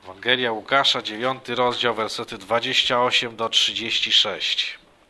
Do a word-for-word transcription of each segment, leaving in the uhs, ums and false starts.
Ewangelia Łukasza, dziewiąty rozdział, wersety dwadzieścia osiem do trzydziestu sześciu.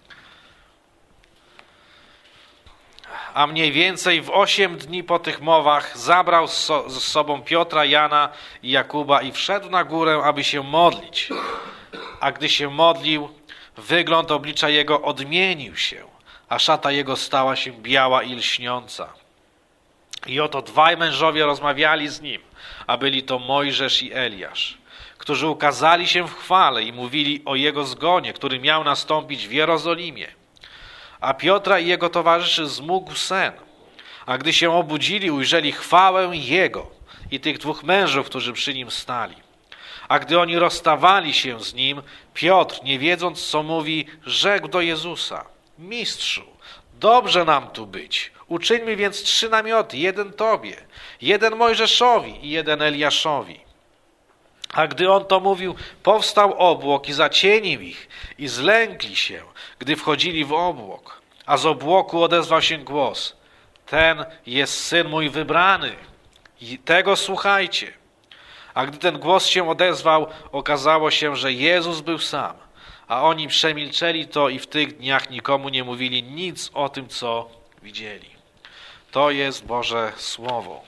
A mniej więcej w osiem dni po tych mowach zabrał z sobą Piotra, Jana i Jakuba i wszedł na górę, aby się modlić. A gdy się modlił, wygląd oblicza jego odmienił się, a szata jego stała się biała i lśniąca. I oto dwaj mężowie rozmawiali z nim, a byli to Mojżesz i Eliasz, którzy ukazali się w chwale i mówili o jego zgonie, który miał nastąpić w Jerozolimie. A Piotra i jego towarzyszy zmógł sen, a gdy się obudzili, ujrzeli chwałę jego i tych dwóch mężów, którzy przy nim stali. A gdy oni rozstawali się z nim, Piotr, nie wiedząc co mówi, rzekł do Jezusa: Mistrzu, dobrze nam tu być. Uczyńmy więc trzy namioty, jeden Tobie, jeden Mojżeszowi i jeden Eliaszowi. A gdy on to mówił, powstał obłok i zacienił ich i zlękli się, gdy wchodzili w obłok. A z obłoku odezwał się głos: ten jest Syn mój wybrany i tego słuchajcie. A gdy ten głos się odezwał, okazało się, że Jezus był sam. A oni przemilczeli to i w tych dniach nikomu nie mówili nic o tym, co widzieli. To jest Boże Słowo.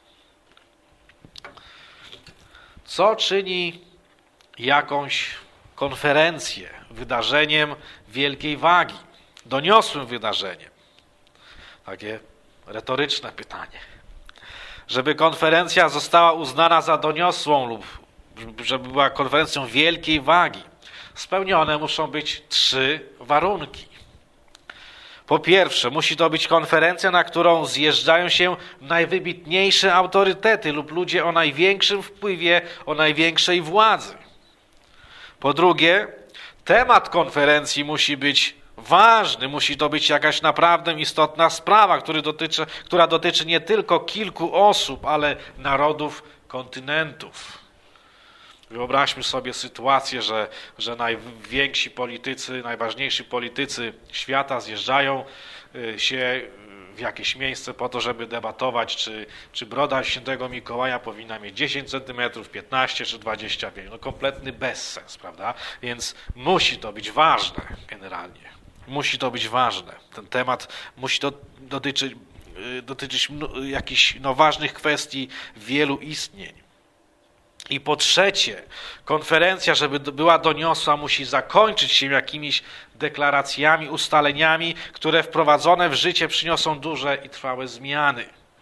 Co czyni jakąś konferencję wydarzeniem wielkiej wagi, doniosłym wydarzeniem? Takie retoryczne pytanie. Żeby konferencja została uznana za doniosłą lub żeby była konferencją wielkiej wagi, spełnione muszą być trzy warunki. Po pierwsze, musi to być konferencja, na którą zjeżdżają się najwybitniejsze autorytety lub ludzie o największym wpływie, o największej władzy. Po drugie, temat konferencji musi być ważny, musi to być jakaś naprawdę istotna sprawa, który dotyczy, która dotyczy nie tylko kilku osób, ale narodów, kontynentów. Wyobraźmy sobie sytuację, że, że najwięksi politycy, najważniejsi politycy świata zjeżdżają się w jakieś miejsce po to, żeby debatować, czy, czy broda świętego Mikołaja powinna mieć dziesięć centymetrów, piętnaście czy dwadzieścia pięć. No kompletny bezsens, prawda? Więc musi to być ważne generalnie. Musi to być ważne. Ten temat musi do, dotyczyć, dotyczyć jakichś no, ważnych kwestii wielu istnień. I po trzecie, konferencja, żeby była doniosła, musi zakończyć się jakimiś deklaracjami, ustaleniami, które wprowadzone w życie przyniosą duże i trwałe zmiany.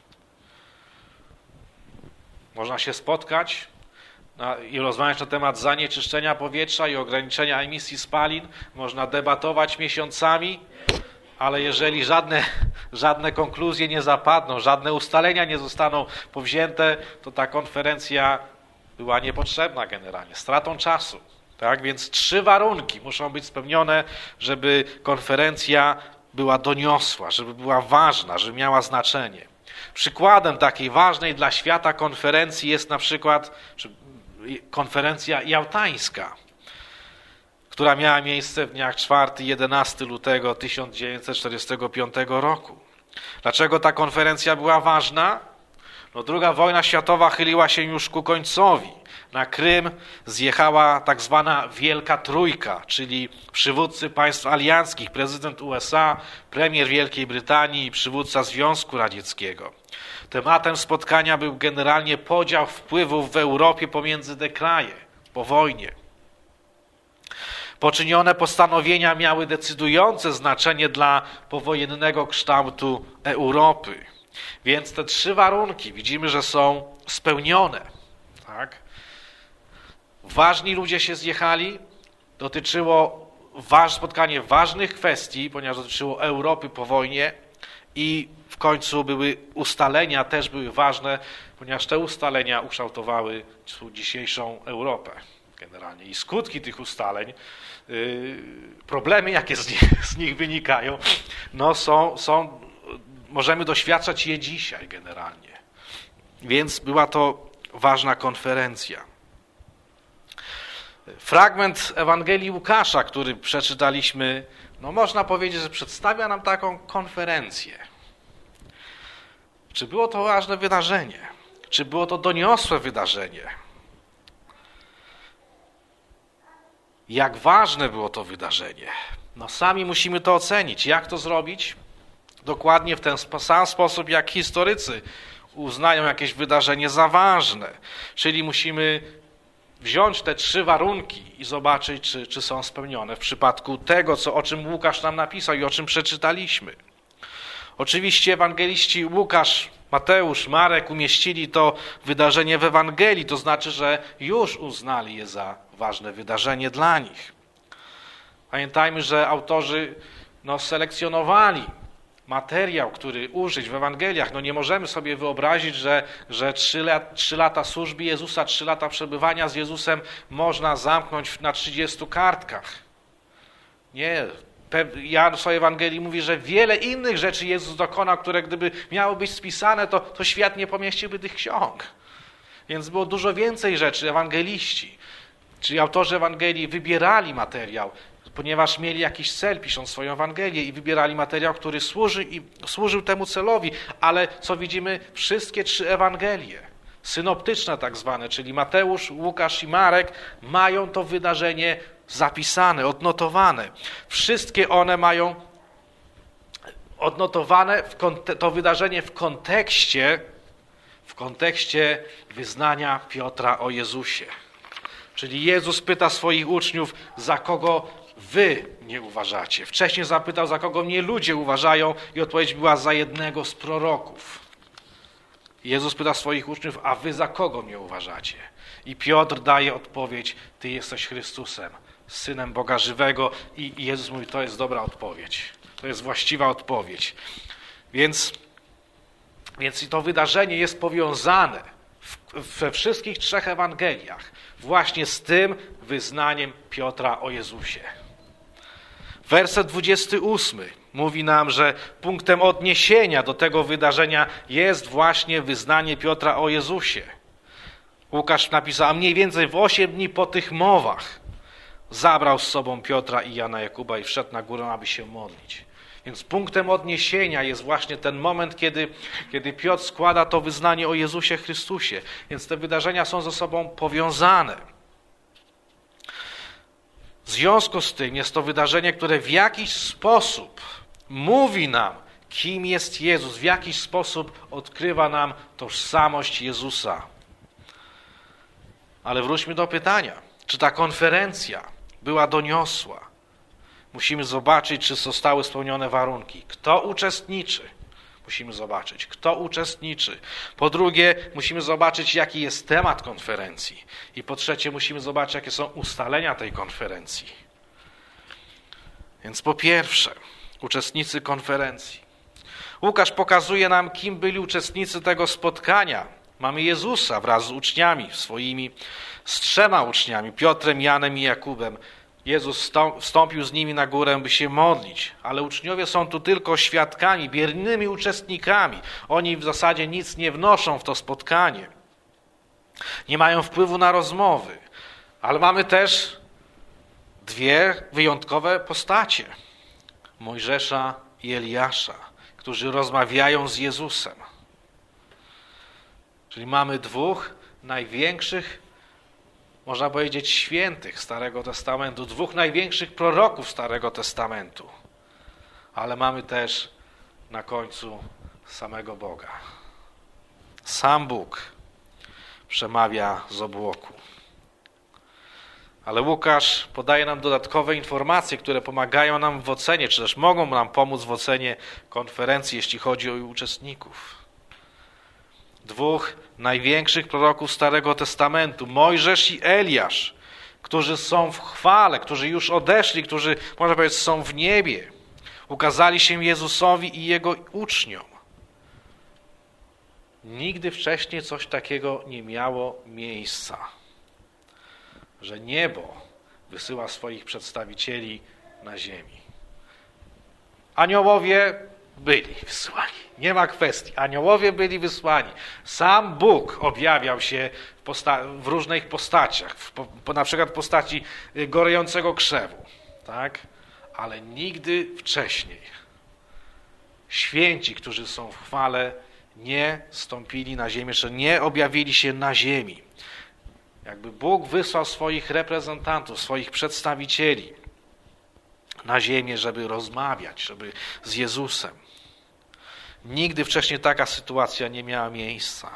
Można się spotkać i rozmawiać na temat zanieczyszczenia powietrza i ograniczenia emisji spalin. Można debatować miesiącami, ale jeżeli żadne, żadne konkluzje nie zapadną, żadne ustalenia nie zostaną powzięte, to ta konferencja była niepotrzebna generalnie, stratą czasu. Tak? Więc trzy warunki muszą być spełnione, żeby konferencja była doniosła, żeby była ważna, żeby miała znaczenie. Przykładem takiej ważnej dla świata konferencji jest na przykład konferencja jałtańska, która miała miejsce w dniach czwartego do jedenastego lutego tysiąc dziewięćset czterdziestego piątego roku. Dlaczego ta konferencja była ważna? No, druga wojna światowa chyliła się już ku końcowi. Na Krym zjechała tak zwana Wielka Trójka, czyli przywódcy państw alianckich, prezydent U S A, premier Wielkiej Brytanii i przywódca Związku Radzieckiego. Tematem spotkania był generalnie podział wpływów w Europie pomiędzy te kraje po wojnie. Poczynione postanowienia miały decydujące znaczenie dla powojennego kształtu Europy. Więc te trzy warunki widzimy, że są spełnione. Tak? Ważni ludzie się zjechali, dotyczyło waż, spotkanie ważnych kwestii, ponieważ dotyczyło Europy po wojnie i w końcu były ustalenia, też były ważne, ponieważ te ustalenia ukształtowały dzisiejszą Europę generalnie. I skutki tych ustaleń, yy, problemy jakie z nich, z nich wynikają, no są, są możemy doświadczać je dzisiaj generalnie. Więc była to ważna konferencja. Fragment Ewangelii Łukasza, który przeczytaliśmy, no można powiedzieć, że przedstawia nam taką konferencję. Czy było to ważne wydarzenie? Czy było to doniosłe wydarzenie? jak ważne było to wydarzenie. No sami musimy to ocenić. Jak to zrobić? Dokładnie w ten sam sposób, jak historycy uznają jakieś wydarzenie za ważne. Czyli musimy wziąć te trzy warunki i zobaczyć, czy, czy są spełnione w przypadku tego, co, o czym Łukasz nam napisał i o czym przeczytaliśmy. Oczywiście ewangeliści Łukasz, Mateusz, Marek umieścili to wydarzenie w Ewangelii, to znaczy, że już uznali je za ważne wydarzenie dla nich. Pamiętajmy, że autorzy no, selekcjonowali materiał, który użyć w Ewangeliach. No nie możemy sobie wyobrazić, że, że trzy, lat, trzy lata służby Jezusa, trzy lata przebywania z Jezusem można zamknąć na trzydziestu kartkach. Nie. Jan w swojej Ewangelii mówi, że wiele innych rzeczy Jezus dokonał, które gdyby miały być spisane, to, to świat nie pomieściłby tych ksiąg. Więc było dużo więcej rzeczy. Ewangeliści, czyli autorzy Ewangelii wybierali materiał, ponieważ mieli jakiś cel, pisząc swoją Ewangelię, i wybierali materiał, który służy i służył temu celowi. Ale co widzimy? Wszystkie trzy Ewangelie, synoptyczne tak zwane, czyli Mateusz, Łukasz i Marek, mają to wydarzenie zapisane, odnotowane. Wszystkie one mają odnotowane w konte- to wydarzenie w kontekście, w kontekście wyznania Piotra o Jezusie. Czyli Jezus pyta swoich uczniów, za kogo wy mnie uważacie. Wcześniej zapytał, za kogo mnie ludzie uważają, i odpowiedź była, za jednego z proroków. Jezus pyta swoich uczniów, a wy za kogo mnie uważacie? I Piotr daje odpowiedź, ty jesteś Chrystusem, Synem Boga żywego. I Jezus mówi, to jest dobra odpowiedź. To jest właściwa odpowiedź. Więc, więc to wydarzenie jest powiązane w, we wszystkich trzech Ewangeliach właśnie z tym wyznaniem Piotra o Jezusie. Werset dwudziesty ósmy mówi nam, że punktem odniesienia do tego wydarzenia jest właśnie wyznanie Piotra o Jezusie. Łukasz napisał, a mniej więcej w osiem dni po tych mowach zabrał z sobą Piotra i Jana Jakuba i wszedł na górę, aby się modlić. Więc punktem odniesienia jest właśnie ten moment, kiedy, kiedy Piotr składa to wyznanie o Jezusie Chrystusie. Więc te wydarzenia są ze sobą powiązane. W związku z tym jest to wydarzenie, które w jakiś sposób mówi nam, kim jest Jezus, w jakiś sposób odkrywa nam tożsamość Jezusa. Ale wróćmy do pytania, czy ta konferencja była doniosła? Musimy zobaczyć, czy zostały spełnione warunki. Kto uczestniczy? Musimy zobaczyć, kto uczestniczy. Po drugie, musimy zobaczyć, jaki jest temat konferencji. I po trzecie, musimy zobaczyć, jakie są ustalenia tej konferencji. Więc po pierwsze, uczestnicy konferencji. Łukasz pokazuje nam, kim byli uczestnicy tego spotkania. Mamy Jezusa wraz z uczniami swoimi, z trzema uczniami, Piotrem, Janem i Jakubem. Jezus wstąpił z nimi na górę, by się modlić, ale uczniowie są tu tylko świadkami, biernymi uczestnikami. Oni w zasadzie nic nie wnoszą w to spotkanie. Nie mają wpływu na rozmowy, ale mamy też dwie wyjątkowe postacie. Mojżesza i Eliasza, którzy rozmawiają z Jezusem. Czyli mamy dwóch największych, można powiedzieć, świętych Starego Testamentu, dwóch największych proroków Starego Testamentu. Ale mamy też na końcu samego Boga. Sam Bóg przemawia z obłoku. Ale Łukasz podaje nam dodatkowe informacje, które pomagają nam w ocenie, czy też mogą nam pomóc w ocenie konferencji, jeśli chodzi o jej uczestników. Dwóch największych proroków Starego Testamentu, Mojżesz i Eliasz, którzy są w chwale, którzy już odeszli, którzy, można powiedzieć, są w niebie. Ukazali się Jezusowi i Jego uczniom. Nigdy wcześniej coś takiego nie miało miejsca, że niebo wysyła swoich przedstawicieli na ziemi. Aniołowie byli wysłani. Nie ma kwestii. Aniołowie byli wysłani. Sam Bóg objawiał się w, posta- w różnych postaciach. W, po, na przykład w postaci gorejącego krzewu. Tak? Ale nigdy wcześniej święci, którzy są w chwale, nie stąpili na ziemię, czy nie objawili się na ziemi. Jakby Bóg wysłał swoich reprezentantów, swoich przedstawicieli na ziemię, żeby rozmawiać, żeby z Jezusem. Nigdy wcześniej taka sytuacja nie miała miejsca.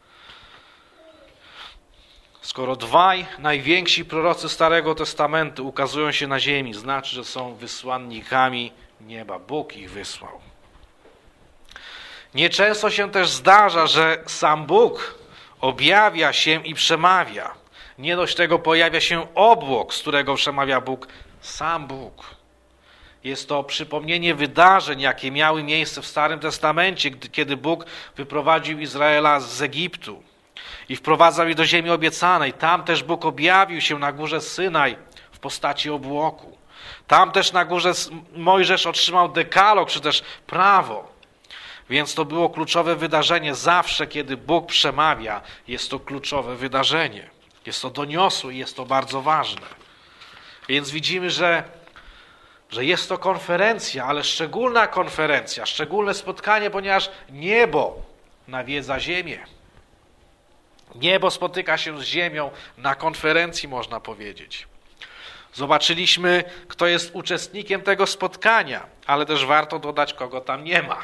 Skoro dwaj najwięksi prorocy Starego Testamentu ukazują się na ziemi, znaczy, że są wysłannikami nieba. Bóg ich wysłał. Nieczęsto się też zdarza, że sam Bóg objawia się i przemawia. Nie dość tego, pojawia się obłok, z którego przemawia Bóg, sam Bóg. Jest to przypomnienie wydarzeń, jakie miały miejsce w Starym Testamencie, kiedy Bóg wyprowadził Izraela z Egiptu i wprowadzał ich do ziemi obiecanej. Tam też Bóg objawił się na górze Synaj w postaci obłoku. Tam też na górze Mojżesz otrzymał dekalog, czy też prawo. Więc to było kluczowe wydarzenie. Zawsze, kiedy Bóg przemawia, jest to kluczowe wydarzenie. Jest to doniosłe i jest to bardzo ważne. Więc widzimy, że, że jest to konferencja, ale szczególna konferencja, szczególne spotkanie, ponieważ niebo nawiedza ziemię. Niebo spotyka się z ziemią na konferencji, można powiedzieć. Zobaczyliśmy, kto jest uczestnikiem tego spotkania, ale też warto dodać, kogo tam nie ma.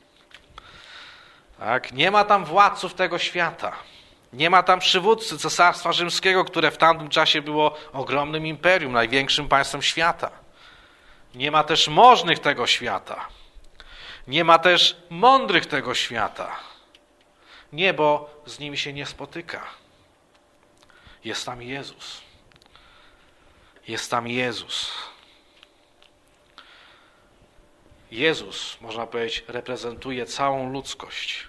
Tak? Nie ma tam władców tego świata. Nie ma tam przywódcy Cesarstwa Rzymskiego, które w tamtym czasie było ogromnym imperium, największym państwem świata. Nie ma też możnych tego świata. Nie ma też mądrych tego świata. Niebo z nimi się nie spotyka. Jest tam Jezus. Jest tam Jezus. Jezus, można powiedzieć, reprezentuje całą ludzkość.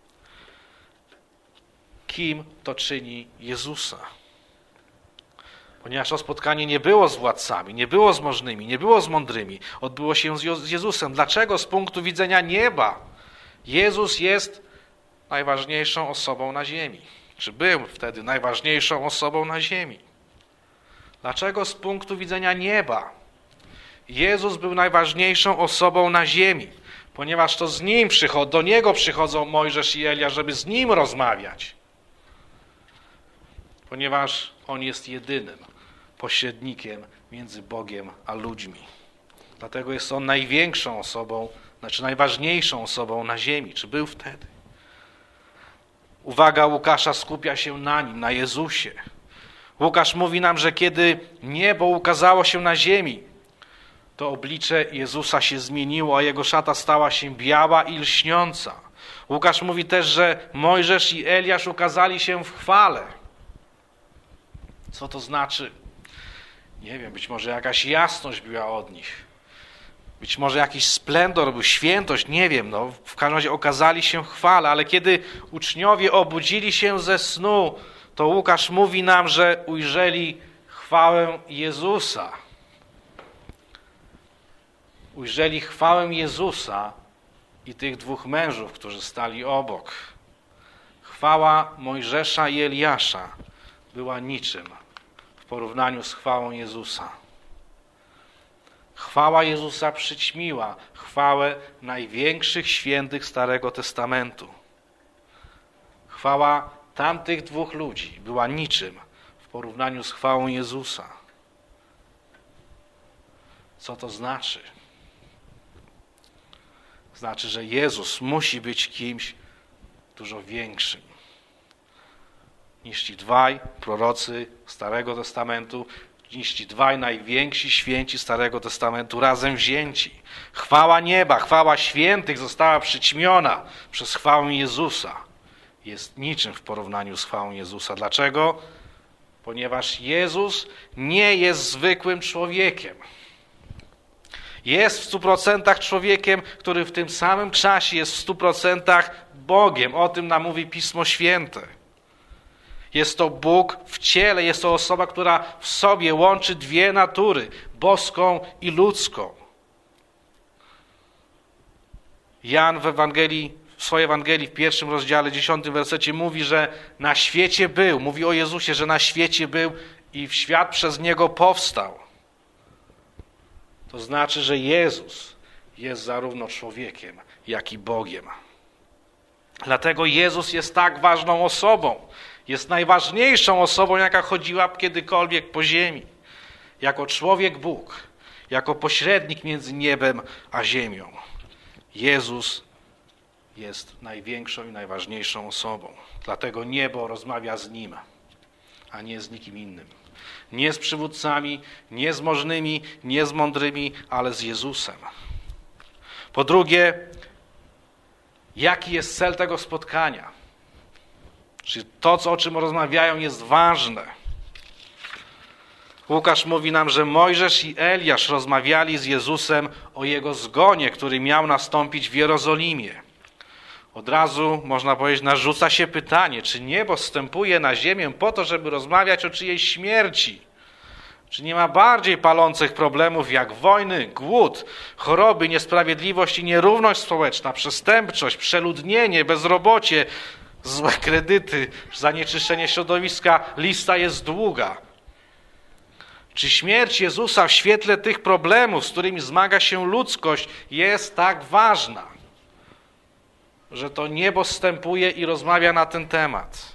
Kim to czyni Jezusa? Ponieważ to spotkanie nie było z władcami, nie było z możnymi, nie było z mądrymi. Odbyło się z Jezusem. Dlaczego? Z punktu widzenia nieba. Jezus jest najważniejszą osobą na ziemi. Czy był wtedy najważniejszą osobą na ziemi? Dlaczego? Z punktu widzenia nieba. Jezus był najważniejszą osobą na ziemi, ponieważ to z Nim przychodzą, do Niego przychodzą Mojżesz i Elia, żeby z Nim rozmawiać. Ponieważ On jest jedynym pośrednikiem między Bogiem a ludźmi. Dlatego jest On największą osobą, znaczy najważniejszą osobą na ziemi. Czy był wtedy? Uwaga Łukasza skupia się na Nim, na Jezusie. Łukasz mówi nam, że kiedy niebo ukazało się na ziemi, to oblicze Jezusa się zmieniło, a Jego szata stała się biała i lśniąca. Łukasz mówi też, że Mojżesz i Eliasz ukazali się w chwale. Co to znaczy? Nie wiem, być może jakaś jasność była od nich. Być może jakiś splendor był, świętość, nie wiem. No, w każdym razie okazali się w chwale, ale kiedy uczniowie obudzili się ze snu, to Łukasz mówi nam, że ujrzeli chwałę Jezusa. Ujrzeli chwałę Jezusa i tych dwóch mężów, którzy stali obok. Chwała Mojżesza i Eliasza była niczym w porównaniu z chwałą Jezusa. Chwała Jezusa przyćmiła chwałę największych świętych Starego Testamentu. Chwała tamtych dwóch ludzi była niczym w porównaniu z chwałą Jezusa. Co to znaczy? Znaczy, że Jezus musi być kimś dużo większym niż ci dwaj prorocy Starego Testamentu, niż ci dwaj najwięksi święci Starego Testamentu razem wzięci. Chwała nieba, chwała świętych została przyćmiona przez chwałę Jezusa. Jest niczym w porównaniu z chwałą Jezusa. Dlaczego? Ponieważ Jezus nie jest zwykłym człowiekiem. Jest w stu procentach człowiekiem, który w tym samym czasie jest w stu procentach Bogiem. O tym nam mówi Pismo Święte. Jest to Bóg w ciele, jest to osoba, która w sobie łączy dwie natury, boską i ludzką. Jan w Ewangelii, w swojej Ewangelii w pierwszym rozdziale, dziesiątym wersecie mówi, że na świecie był, mówi o Jezusie, że na świecie był i w świat przez Niego powstał. To znaczy, że Jezus jest zarówno człowiekiem, jak i Bogiem. Dlatego Jezus jest tak ważną osobą. Jest najważniejszą osobą, jaka chodziła kiedykolwiek po ziemi. Jako człowiek Bóg, jako pośrednik między niebem a ziemią. Jezus jest największą i najważniejszą osobą. Dlatego niebo rozmawia z Nim, a nie z nikim innym. Nie z przywódcami, nie z możnymi, nie z mądrymi, ale z Jezusem. Po drugie, jaki jest cel tego spotkania? Czy to, co, o czym rozmawiają, jest ważne? Łukasz mówi nam, że Mojżesz i Eliasz rozmawiali z Jezusem o Jego zgonie, który miał nastąpić w Jerozolimie. Od razu, można powiedzieć, narzuca się pytanie, czy niebo zstępuje na ziemię po to, żeby rozmawiać o czyjejś śmierci? Czy nie ma bardziej palących problemów jak wojny, głód, choroby, niesprawiedliwość i nierówność społeczna, przestępczość, przeludnienie, bezrobocie, złe kredyty, zanieczyszczenie środowiska? Lista jest długa. Czy śmierć Jezusa w świetle tych problemów, z którymi zmaga się ludzkość, jest tak ważna, że to niebo zstępuje i rozmawia na ten temat?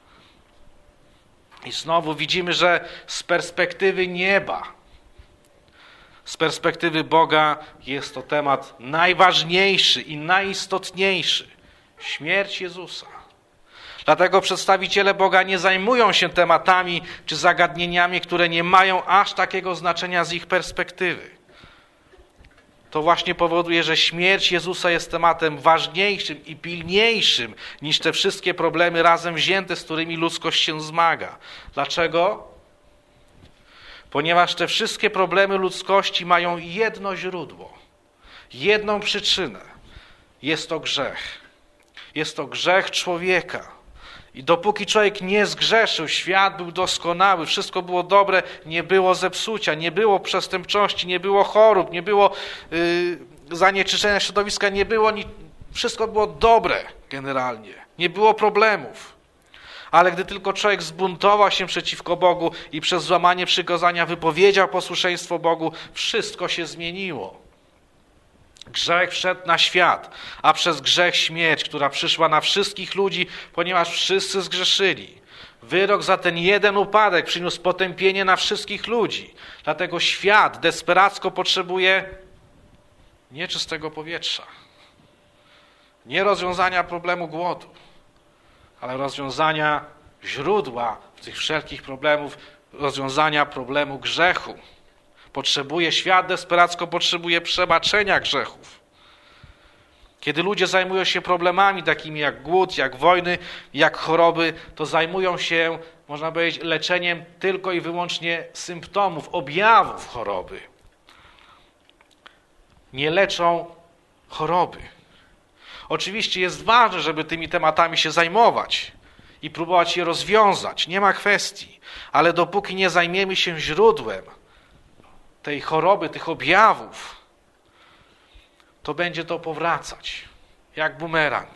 I znowu widzimy, że z perspektywy nieba, z perspektywy Boga jest to temat najważniejszy i najistotniejszy. Śmierć Jezusa. Dlatego przedstawiciele Boga nie zajmują się tematami czy zagadnieniami, które nie mają aż takiego znaczenia z ich perspektywy. To właśnie powoduje, że śmierć Jezusa jest tematem ważniejszym i pilniejszym niż te wszystkie problemy razem wzięte, z którymi ludzkość się zmaga. Dlaczego? Ponieważ te wszystkie problemy ludzkości mają jedno źródło, jedną przyczynę. Jest to grzech. Jest to grzech człowieka. I dopóki człowiek nie zgrzeszył, świat był doskonały, wszystko było dobre, nie było zepsucia, nie było przestępczości, nie było chorób, nie było yy, zanieczyszczenia środowiska, nie było, ni- wszystko było dobre generalnie, nie było problemów. Ale gdy tylko człowiek zbuntował się przeciwko Bogu i przez złamanie przykazania wypowiedział posłuszeństwo Bogu, wszystko się zmieniło. Grzech wszedł na świat, a przez grzech śmierć, która przyszła na wszystkich ludzi, ponieważ wszyscy zgrzeszyli. Wyrok za ten jeden upadek przyniósł potępienie na wszystkich ludzi. Dlatego świat desperacko potrzebuje nie czystego powietrza, nie rozwiązania problemu głodu, ale rozwiązania źródła tych wszelkich problemów, rozwiązania problemu grzechu. Potrzebuje, świat desperacko potrzebuje przebaczenia grzechów. Kiedy ludzie zajmują się problemami takimi jak głód, jak wojny, jak choroby, to zajmują się, można powiedzieć, leczeniem tylko i wyłącznie symptomów, objawów choroby. Nie leczą choroby. Oczywiście jest ważne, żeby tymi tematami się zajmować i próbować je rozwiązać. Nie ma kwestii. Ale dopóki nie zajmiemy się źródłem tej choroby, tych objawów, to będzie to powracać, jak bumerang.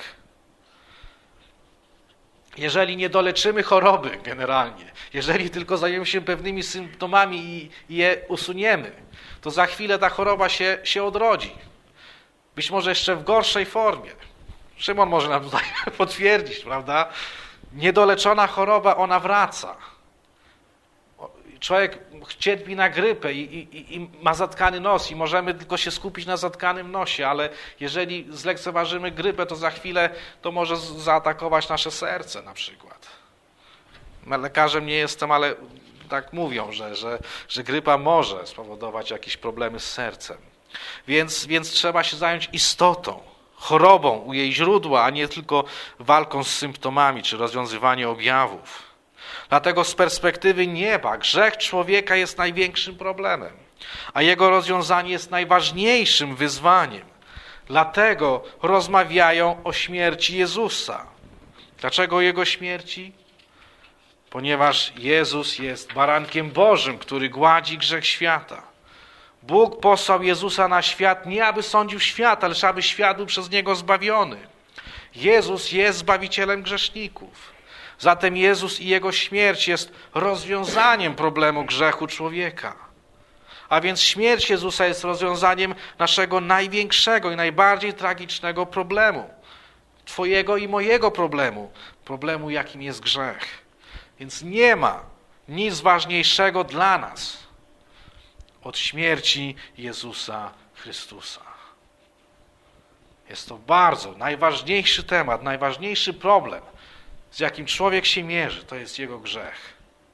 Jeżeli nie doleczymy choroby generalnie, jeżeli tylko zajmiemy się pewnymi symptomami i, i je usuniemy, to za chwilę ta choroba się, się odrodzi. Być może jeszcze w gorszej formie. Szymon może nam tutaj potwierdzić, prawda? Niedoleczona choroba, ona wraca. Człowiek cierpi na grypę i, i, i ma zatkany nos i możemy tylko się skupić na zatkanym nosie, ale jeżeli zlekceważymy grypę, to za chwilę to może zaatakować nasze serce na przykład. Lekarzem nie jestem, ale tak mówią, że, że, że grypa może spowodować jakieś problemy z sercem. Więc, więc trzeba się zająć istotą, chorobą u jej źródła, a nie tylko walką z symptomami czy rozwiązywaniem objawów. Dlatego z perspektywy nieba grzech człowieka jest największym problemem, a jego rozwiązanie jest najważniejszym wyzwaniem. Dlatego rozmawiają o śmierci Jezusa. Dlaczego o Jego śmierci? Ponieważ Jezus jest barankiem Bożym, który gładzi grzech świata. Bóg posłał Jezusa na świat nie aby sądził świat, lecz aby świat był przez Niego zbawiony. Jezus jest Zbawicielem grzeszników. Zatem Jezus i Jego śmierć jest rozwiązaniem problemu grzechu człowieka. A więc śmierć Jezusa jest rozwiązaniem naszego największego i najbardziej tragicznego problemu. Twojego i mojego problemu. Problemu, jakim jest grzech. Więc nie ma nic ważniejszego dla nas od śmierci Jezusa Chrystusa. Jest to bardzo najważniejszy temat, najważniejszy problem, z jakim człowiek się mierzy, to jest jego grzech.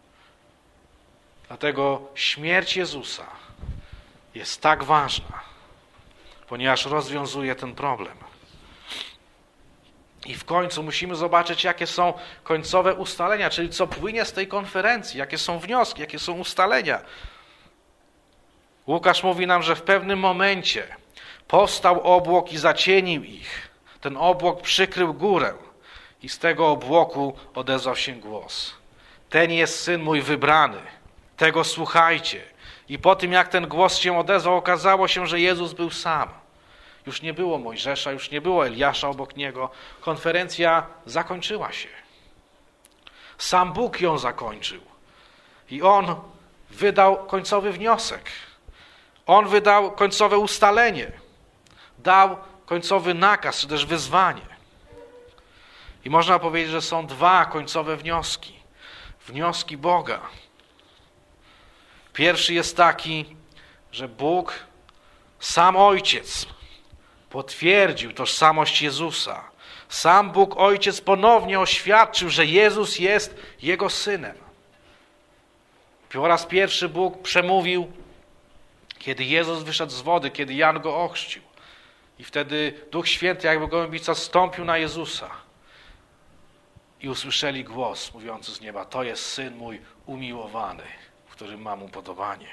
Dlatego śmierć Jezusa jest tak ważna, ponieważ rozwiązuje ten problem. I w końcu musimy zobaczyć, jakie są końcowe ustalenia, czyli co płynie z tej konferencji, jakie są wnioski, jakie są ustalenia. Łukasz mówi nam, że w pewnym momencie powstał obłok i zacienił ich. Ten obłok przykrył górę i z tego obłoku odezwał się głos. Ten jest Syn mój wybrany, tego słuchajcie. I po tym, jak ten głos się odezwał, okazało się, że Jezus był sam. Już nie było Mojżesza, już nie było Eliasza obok niego. Konferencja zakończyła się. Sam Bóg ją zakończył. I On wydał końcowy wniosek. On wydał końcowe ustalenie. Dał końcowy nakaz, czy też wyzwanie. I można powiedzieć, że są dwa końcowe wnioski. Wnioski Boga. Pierwszy jest taki, że Bóg, sam Ojciec, potwierdził tożsamość Jezusa. Sam Bóg Ojciec ponownie oświadczył, że Jezus jest Jego Synem. Po raz pierwszy Bóg przemówił, kiedy Jezus wyszedł z wody, kiedy Jan go ochrzcił. I wtedy Duch Święty, jakby gołębica, stąpił na Jezusa. I usłyszeli głos mówiący z nieba: to jest Syn mój umiłowany, w którym mam upodobanie.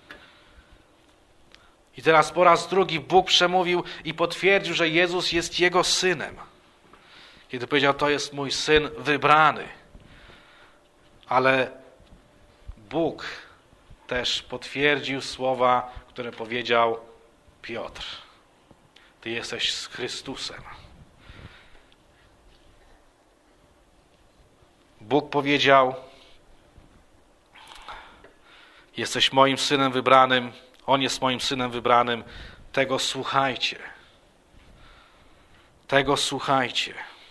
I teraz po raz drugi Bóg przemówił i potwierdził, że Jezus jest Jego Synem. Kiedy powiedział: to jest mój Syn wybrany. Ale Bóg też potwierdził słowa, które powiedział Piotr. Ty jesteś z Chrystusem. Bóg powiedział: jesteś moim Synem wybranym, On jest moim Synem wybranym, tego słuchajcie. Tego słuchajcie.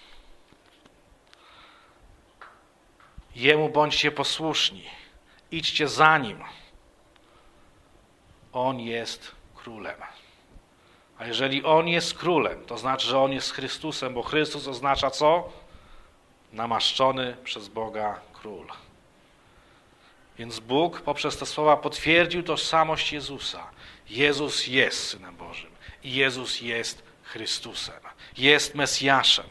Jemu bądźcie posłuszni. Idźcie za Nim. On jest Królem. A jeżeli On jest Królem, to znaczy, że On jest Chrystusem, bo Chrystus oznacza co? Namaszczony przez Boga Król. Więc Bóg poprzez te słowa potwierdził tożsamość Jezusa. Jezus jest Synem Bożym i Jezus jest Chrystusem. Jest Mesjaszem.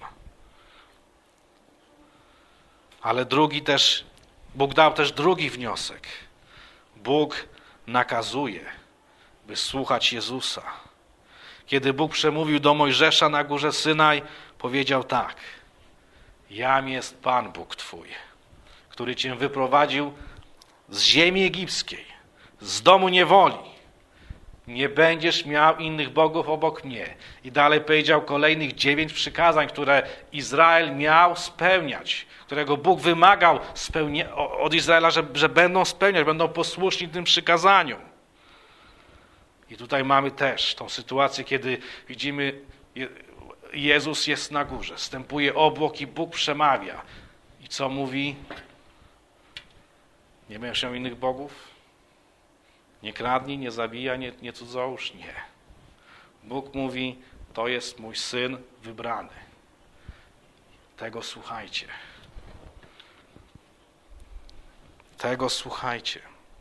Ale drugi też, Bóg dał też drugi wniosek. Bóg nakazuje, by słuchać Jezusa. Kiedy Bóg przemówił do Mojżesza na górze Synaj, powiedział tak: jam jest Pan Bóg Twój, który Cię wyprowadził z ziemi egipskiej, z domu niewoli. Nie będziesz miał innych bogów obok mnie. I dalej powiedział kolejnych dziewięć przykazań, które Izrael miał spełniać, którego Bóg wymagał spełnia- od Izraela, że, że będą spełniać, będą posłuszni tym przykazaniom. I tutaj mamy też tą sytuację, kiedy widzimy, Jezus jest na górze, wstępuje obłok i Bóg przemawia. I co mówi? Nie będziesz miał innych bogów? Nie kradnij, nie zabijaj, nie, nie cudzołóż? Nie. Bóg mówi: to jest mój Syn wybrany. Tego słuchajcie. Tego słuchajcie.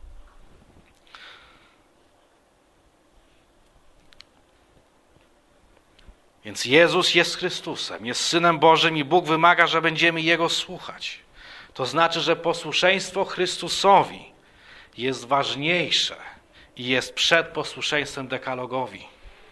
Więc Jezus jest Chrystusem, jest Synem Bożym i Bóg wymaga, że będziemy Jego słuchać. To znaczy, że posłuszeństwo Chrystusowi jest ważniejsze i jest przed posłuszeństwem dekalogowi.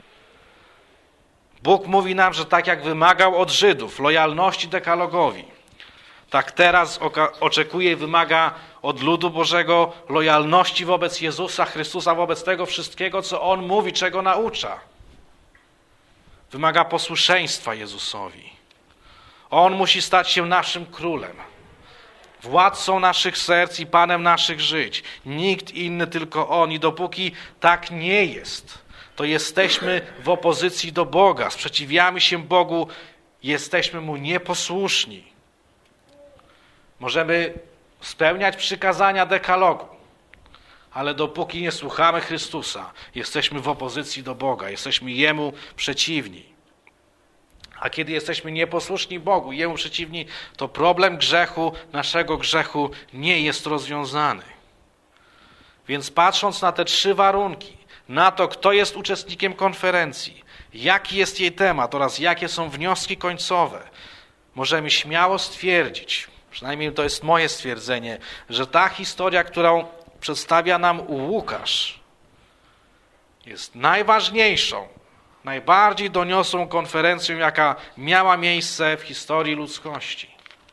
Bóg mówi nam, że tak jak wymagał od Żydów lojalności dekalogowi, tak teraz oczekuje i wymaga od ludu Bożego lojalności wobec Jezusa Chrystusa, wobec tego wszystkiego, co On mówi, czego naucza. Wymaga posłuszeństwa Jezusowi. On musi stać się naszym królem, władcą naszych serc i Panem naszych żyć. Nikt inny, tylko On. I dopóki tak nie jest, to jesteśmy w opozycji do Boga, sprzeciwiamy się Bogu, jesteśmy Mu nieposłuszni. Możemy spełniać przykazania dekalogu. Ale dopóki nie słuchamy Chrystusa, jesteśmy w opozycji do Boga, jesteśmy Jemu przeciwni. A kiedy jesteśmy nieposłuszni Bogu, Jemu przeciwni, to problem grzechu, naszego grzechu nie jest rozwiązany. Więc patrząc na te trzy warunki, na to, kto jest uczestnikiem konferencji, jaki jest jej temat oraz jakie są wnioski końcowe, możemy śmiało stwierdzić, przynajmniej to jest moje stwierdzenie, że ta historia, którą przedstawia nam Łukasz, jest najważniejszą, najbardziej doniosłą konferencją, jaka miała miejsce w historii ludzkości.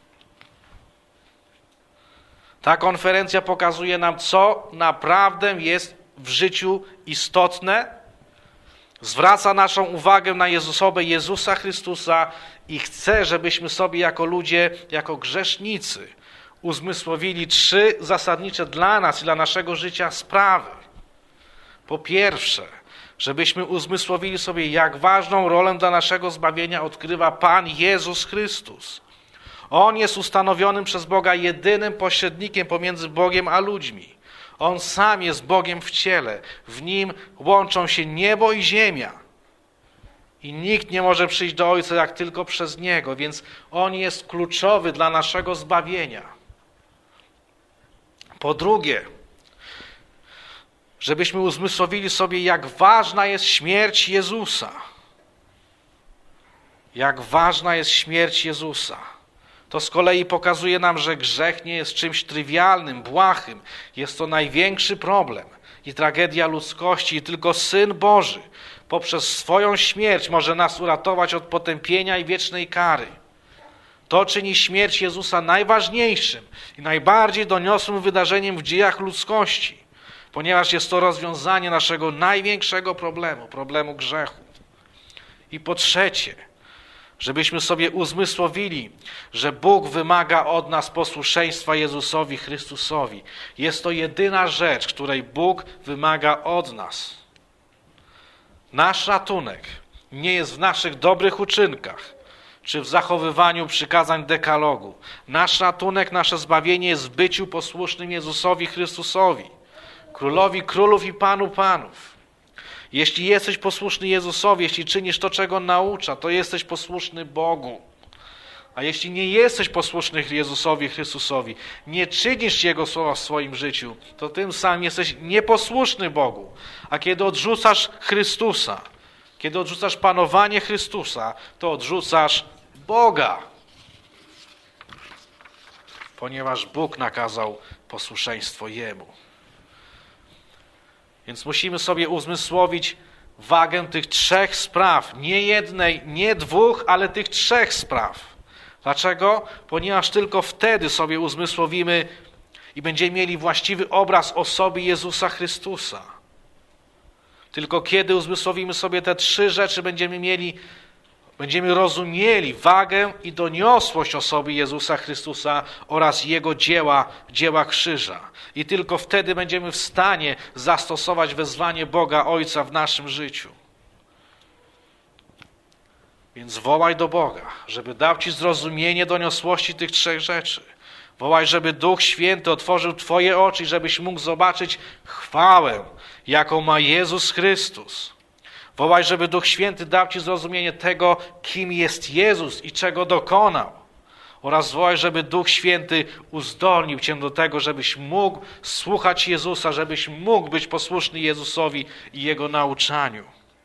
Ta konferencja pokazuje nam, co naprawdę jest w życiu istotne, zwraca naszą uwagę na osobę Jezusa Chrystusa i chce, żebyśmy sobie jako ludzie, jako grzesznicy uzmysłowili trzy zasadnicze dla nas i dla naszego życia sprawy. Po pierwsze, żebyśmy uzmysłowili sobie, jak ważną rolę dla naszego zbawienia odgrywa Pan Jezus Chrystus. On jest ustanowionym przez Boga jedynym pośrednikiem pomiędzy Bogiem a ludźmi. On sam jest Bogiem w ciele. W Nim łączą się niebo i ziemia. I nikt nie może przyjść do Ojca jak tylko przez Niego, więc On jest kluczowy dla naszego zbawienia. Po drugie, żebyśmy uzmysłowili sobie, jak ważna jest śmierć Jezusa. Jak ważna jest śmierć Jezusa. To z kolei pokazuje nam, że grzech nie jest czymś trywialnym, błahym. Jest to największy problem i tragedia ludzkości i tylko Syn Boży poprzez swoją śmierć może nas uratować od potępienia i wiecznej kary. To czyni śmierć Jezusa najważniejszym i najbardziej doniosłym wydarzeniem w dziejach ludzkości, ponieważ jest to rozwiązanie naszego największego problemu, problemu grzechu. I po trzecie, żebyśmy sobie uzmysłowili, że Bóg wymaga od nas posłuszeństwa Jezusowi Chrystusowi. Jest to jedyna rzecz, której Bóg wymaga od nas. Nasz ratunek nie jest w naszych dobrych uczynkach, czy w zachowywaniu przykazań dekalogu. Nasz ratunek, nasze zbawienie jest w byciu posłusznym Jezusowi Chrystusowi, Królowi Królów i Panu Panów. Jeśli jesteś posłuszny Jezusowi, jeśli czynisz to, czego naucza, to jesteś posłuszny Bogu. A jeśli nie jesteś posłuszny Jezusowi Chrystusowi, nie czynisz Jego słowa w swoim życiu, to tym samym jesteś nieposłuszny Bogu. A kiedy odrzucasz Chrystusa, kiedy odrzucasz panowanie Chrystusa, to odrzucasz Boga. Ponieważ Bóg nakazał posłuszeństwo Jemu. Więc musimy sobie uzmysłowić wagę tych trzech spraw. Nie jednej, nie dwóch, ale tych trzech spraw. Dlaczego? Ponieważ tylko wtedy sobie uzmysłowimy i będziemy mieli właściwy obraz osoby Jezusa Chrystusa. Tylko kiedy uzmysłowimy sobie te trzy rzeczy, będziemy mieli, będziemy rozumieli wagę i doniosłość osoby Jezusa Chrystusa oraz Jego dzieła, dzieła krzyża. I tylko wtedy będziemy w stanie zastosować wezwanie Boga Ojca w naszym życiu. Więc wołaj do Boga, żeby dał Ci zrozumienie doniosłości tych trzech rzeczy. Wołaj, żeby Duch Święty otworzył Twoje oczy, żebyś mógł zobaczyć chwałę, jaką ma Jezus Chrystus. Wołaj, żeby Duch Święty dał Ci zrozumienie tego, kim jest Jezus i czego dokonał. Oraz wołaj, żeby Duch Święty uzdolnił Cię do tego, żebyś mógł słuchać Jezusa, żebyś mógł być posłuszny Jezusowi i Jego nauczaniu.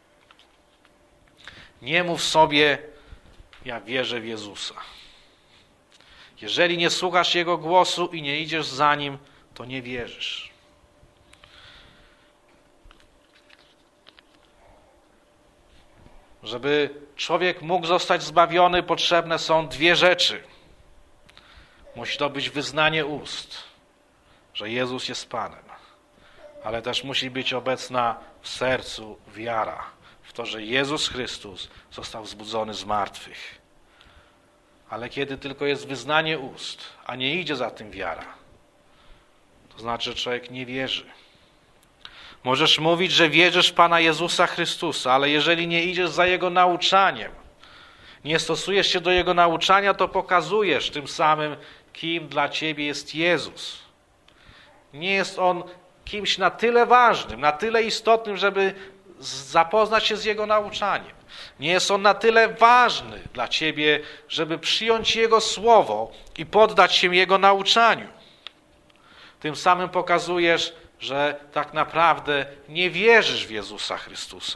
Nie mów sobie, ja wierzę w Jezusa. Jeżeli nie słuchasz Jego głosu i nie idziesz za Nim, to nie wierzysz. Żeby człowiek mógł zostać zbawiony, potrzebne są dwie rzeczy. Musi to być wyznanie ust, że Jezus jest Panem, ale też musi być obecna w sercu wiara w to, że Jezus Chrystus został wzbudzony z martwych. Ale kiedy tylko jest wyznanie ust, a nie idzie za tym wiara, to znaczy, że człowiek nie wierzy. Możesz mówić, że wierzysz w Pana Jezusa Chrystusa, ale jeżeli nie idziesz za Jego nauczaniem, nie stosujesz się do Jego nauczania, to pokazujesz tym samym kim dla ciebie jest Jezus. Nie jest On kimś na tyle ważnym, na tyle istotnym, żeby zapoznać się z Jego nauczaniem. Nie jest On na tyle ważny dla ciebie, żeby przyjąć Jego słowo i poddać się Jego nauczaniu. Tym samym pokazujesz, że tak naprawdę nie wierzysz w Jezusa Chrystusa.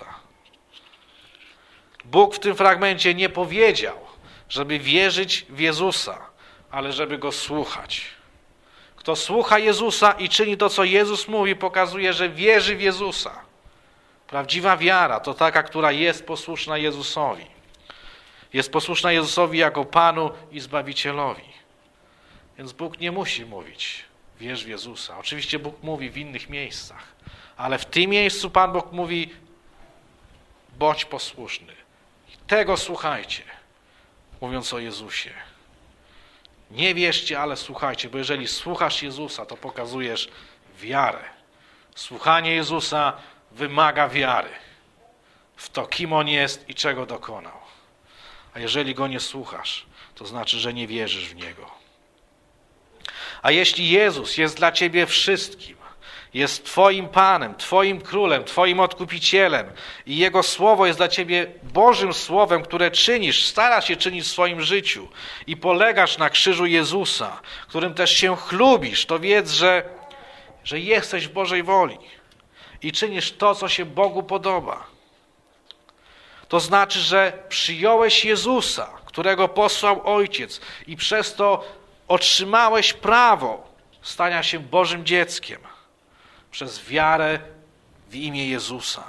Bóg w tym fragmencie nie powiedział, żeby wierzyć w Jezusa, ale żeby Go słuchać. Kto słucha Jezusa i czyni to, co Jezus mówi, pokazuje, że wierzy w Jezusa. Prawdziwa wiara to taka, która jest posłuszna Jezusowi. Jest posłuszna Jezusowi jako Panu i Zbawicielowi. Więc Bóg nie musi mówić, wierz w Jezusa. Oczywiście Bóg mówi w innych miejscach, ale w tym miejscu Pan Bóg mówi, bądź posłuszny. I tego słuchajcie, mówiąc o Jezusie. Nie wierzcie, ale słuchajcie, bo jeżeli słuchasz Jezusa, to pokazujesz wiarę. Słuchanie Jezusa wymaga wiary w to, kim On jest i czego dokonał. A jeżeli Go nie słuchasz, to znaczy, że nie wierzysz w Niego. A jeśli Jezus jest dla ciebie wszystkim, jest Twoim Panem, Twoim Królem, Twoim Odkupicielem i Jego Słowo jest dla ciebie Bożym Słowem, które czynisz, starasz się czynić w swoim życiu i polegasz na krzyżu Jezusa, którym też się chlubisz, to wiedz, że, że jesteś w Bożej woli i czynisz to, co się Bogu podoba. To znaczy, że przyjąłeś Jezusa, którego posłał Ojciec i przez to otrzymałeś prawo stania się Bożym dzieckiem przez wiarę w imię Jezusa.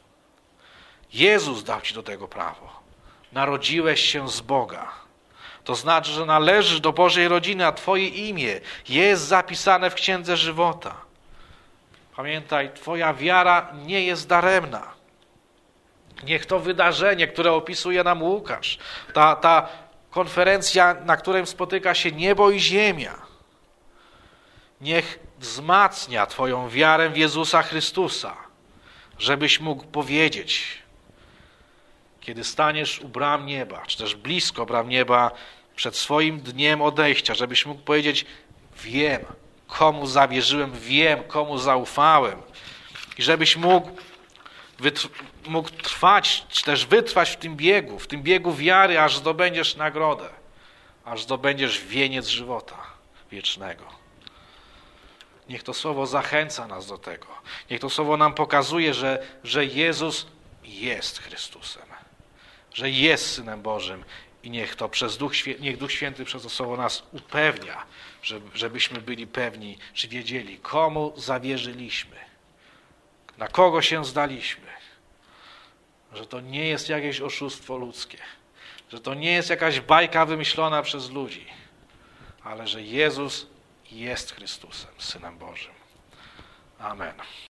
Jezus dał ci do tego prawo. Narodziłeś się z Boga. To znaczy, że należysz do Bożej rodziny, a Twoje imię jest zapisane w Księdze Żywota. Pamiętaj, Twoja wiara nie jest daremna. Niech to wydarzenie, które opisuje nam Łukasz, ta, ta konferencja, na której spotyka się niebo i ziemia, niech wzmacnia Twoją wiarę w Jezusa Chrystusa, żebyś mógł powiedzieć, kiedy staniesz u bram nieba, czy też blisko bram nieba, przed swoim dniem odejścia, żebyś mógł powiedzieć, wiem, komu zawierzyłem, wiem, komu zaufałem. I żebyś mógł, wytr- mógł trwać, czy też wytrwać w tym biegu, w tym biegu wiary, aż zdobędziesz nagrodę, aż zdobędziesz wieniec żywota wiecznego. Niech to słowo zachęca nas do tego. Niech to słowo nam pokazuje, że, że Jezus jest Chrystusem, że jest Synem Bożym i niech to przez Duch, niech Duch Święty przez to słowo nas upewnia, żebyśmy byli pewni, czy wiedzieli, komu zawierzyliśmy, na kogo się zdaliśmy, że to nie jest jakieś oszustwo ludzkie, że to nie jest jakaś bajka wymyślona przez ludzi, ale że Jezus jest Chrystusem, Synem Bożym. Amen.